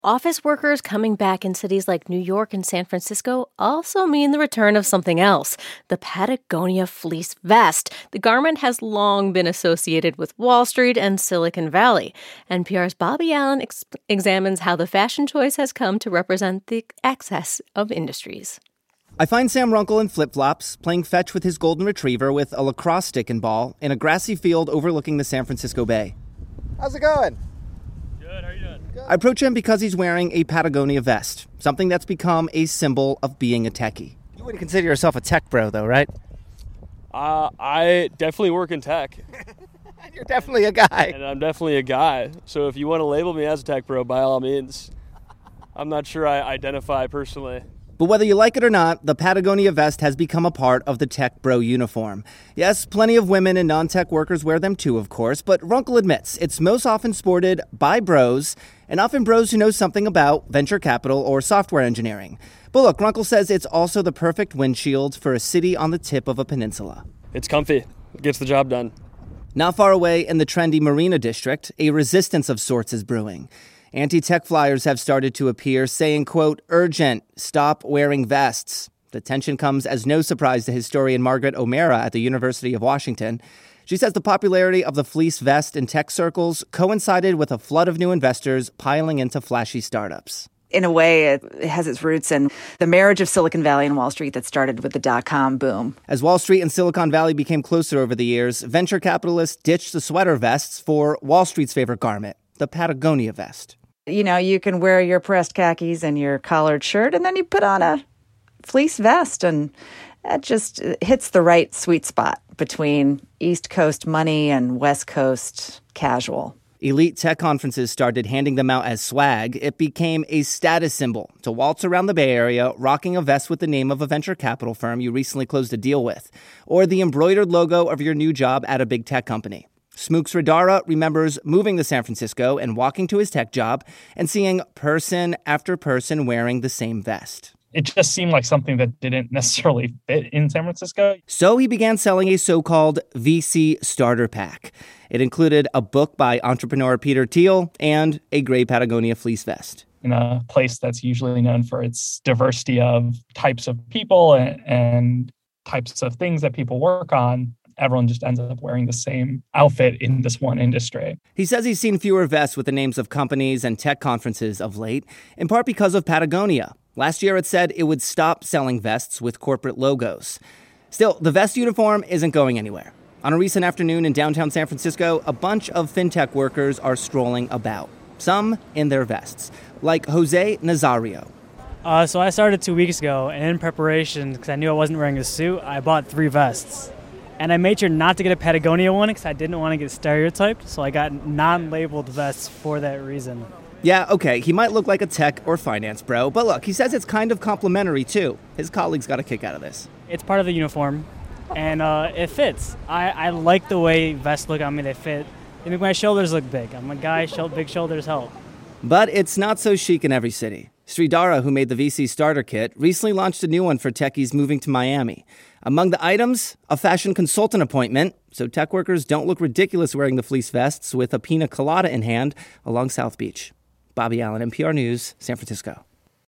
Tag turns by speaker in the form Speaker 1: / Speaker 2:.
Speaker 1: Office workers coming back in cities like New York and San Francisco also mean the return of something else, the Patagonia fleece vest. The garment has long been associated with Wall Street and Silicon Valley. NPR's Bobby Allen examines how the fashion choice has come to represent the excess of industries.
Speaker 2: I find Sam Runkle in flip-flops, playing fetch with his golden retriever with a lacrosse stick and ball in a grassy field overlooking the San Francisco Bay.
Speaker 3: How's it going?
Speaker 4: Good, how are you doing?
Speaker 3: Good.
Speaker 2: I approach him because he's wearing a Patagonia vest, something that's become a symbol of being a techie.
Speaker 3: You wouldn't consider yourself a tech bro, though, right?
Speaker 4: I definitely work in tech.
Speaker 3: You're definitely a guy.
Speaker 4: And I'm definitely a guy. So if you want to label me as a tech bro, by all means. I'm not sure I identify personally.
Speaker 2: But whether you like it or not, the Patagonia vest has become a part of the tech bro uniform. Yes, plenty of women and non-tech workers wear them too, of course, but Runkle admits it's most often sported by bros, and often bros who know something about venture capital or software engineering. But look, Runkle says it's also the perfect windshield for a city on the tip of a peninsula.
Speaker 4: It's comfy. It gets the job done.
Speaker 2: Not far away in the trendy Marina District, a resistance of sorts is brewing. Anti-tech flyers have started to appear saying, quote, urgent, stop wearing vests. The tension comes as no surprise to historian Margaret O'Mara at the University of Washington. She says the popularity of the fleece vest in tech circles coincided with a flood of new investors piling into flashy startups.
Speaker 5: In a way, it has its roots in the marriage of Silicon Valley and Wall Street that started with the dot-com boom.
Speaker 2: As Wall Street and Silicon Valley became closer over the years, venture capitalists ditched the sweater vests for Wall Street's favorite garment, the Patagonia vest.
Speaker 5: You know, you can wear your pressed khakis and your collared shirt, and then you put on a fleece vest, and that just hits the right sweet spot between East Coast money and West Coast casual.
Speaker 2: Elite tech conferences started handing them out as swag. It became a status symbol to waltz around the Bay Area rocking a vest with the name of a venture capital firm you recently closed a deal with, or the embroidered logo of your new job at a big tech company. Smooks Radara remembers moving to San Francisco and walking to his tech job and seeing person after person wearing the same vest.
Speaker 6: It just seemed like something that didn't necessarily fit in San Francisco.
Speaker 2: So he began selling a so-called VC starter pack. It included a book by entrepreneur Peter Thiel and a gray Patagonia fleece vest.
Speaker 6: In a place that's usually known for its diversity of types of people and types of things that people work on, everyone just ends up wearing the same outfit in this one industry.
Speaker 2: He says he's seen fewer vests with the names of companies and tech conferences of late, in part because of Patagonia. Last year, it said it would stop selling vests with corporate logos. Still, the vest uniform isn't going anywhere. On a recent afternoon in downtown San Francisco, a bunch of fintech workers are strolling about, some in their vests, like Jose Nazario.
Speaker 7: So I started 2 weeks ago, and in preparation, because I knew I wasn't wearing a suit, I bought 3 vests. And I made sure not to get a Patagonia one because I didn't want to get stereotyped, so I got non-labeled vests for that reason.
Speaker 2: Yeah, okay, he might look like a tech or finance bro, but look, he says it's kind of complimentary too. His colleagues got a kick out of this.
Speaker 7: It's part of the uniform, and it fits. I like the way vests look on me. They fit. They make my shoulders look big. I'm a guy, big shoulders help.
Speaker 2: But it's not so chic in every city. Sridhara, who made the VC starter kit, recently launched a new one for techies moving to Miami. Among the items, a fashion consultant appointment, so tech workers don't look ridiculous wearing the fleece vests with a pina colada in hand along South Beach. Bobby Allen, NPR News, San Francisco.